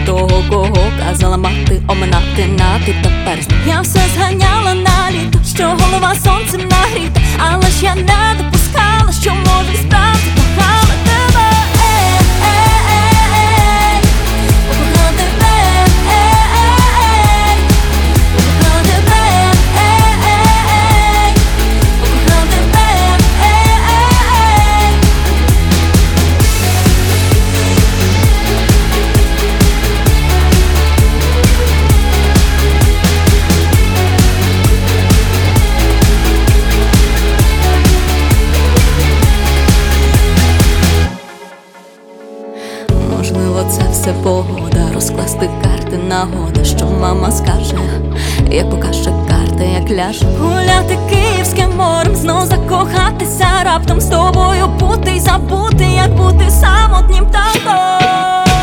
того, кого казала мати, оминати нати та персні. Я все зганяла на літо, що голова сонцем нагріта, але ж я не допускала, що може й справді кохала тебе. Покохала тебе, покохала тебе, покохала тебе. Можливо, це все погода, розкласти карти нагода, що мама скаже, як покаже карти, як ляже. Гуляти Київським морем, знов закохатися, раптом з тобою бути й забути, як бути самотнім татом.